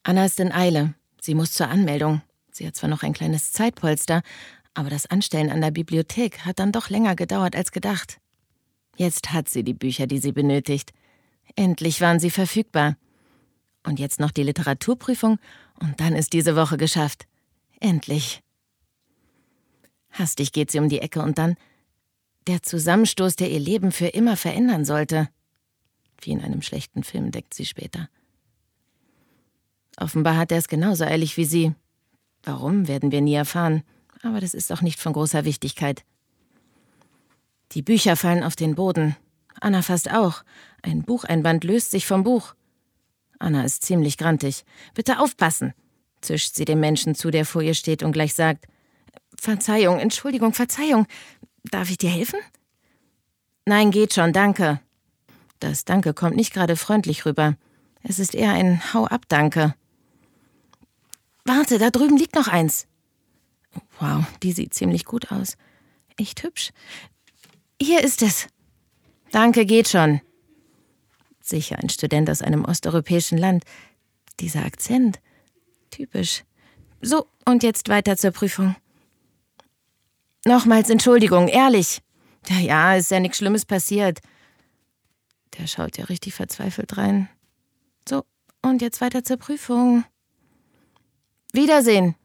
Anna ist in Eile. Sie muss zur Anmeldung. Sie hat zwar noch ein kleines Zeitpolster, aber das Anstellen an der Bibliothek hat dann doch länger gedauert als gedacht. Jetzt hat sie die Bücher, die sie benötigt. Endlich waren sie verfügbar. Und jetzt noch die Literaturprüfung und dann ist diese Woche geschafft. Endlich. Hastig geht sie um die Ecke und dann der Zusammenstoß, der ihr Leben für immer verändern sollte. Wie in einem schlechten Film, denkt sie später. Offenbar hat er es genauso eilig wie sie. Warum, werden wir nie erfahren. Aber das ist auch nicht von großer Wichtigkeit. Die Bücher fallen auf den Boden. Anna fast auch. Ein Bucheinband löst sich vom Buch. Anna ist ziemlich grantig. »Bitte aufpassen«, zischt sie dem Menschen zu, der vor ihr steht und gleich sagt, »Verzeihung, Entschuldigung, Verzeihung. Darf ich dir helfen?« »Nein, geht schon, danke.« Das Danke kommt nicht gerade freundlich rüber. Es ist eher ein Hau-ab-Danke. »Warte, da drüben liegt noch eins.« »Wow, die sieht ziemlich gut aus. Echt hübsch. Hier ist es.« »Danke, geht schon.« Sicher ein Student aus einem osteuropäischen Land. Dieser Akzent. Typisch. So, und jetzt weiter zur Prüfung. »Nochmals Entschuldigung, ehrlich.« Ja, ist ja nichts Schlimmes passiert.« Der schaut ja richtig verzweifelt rein. »So, und jetzt weiter zur Prüfung.« »Wiedersehen.«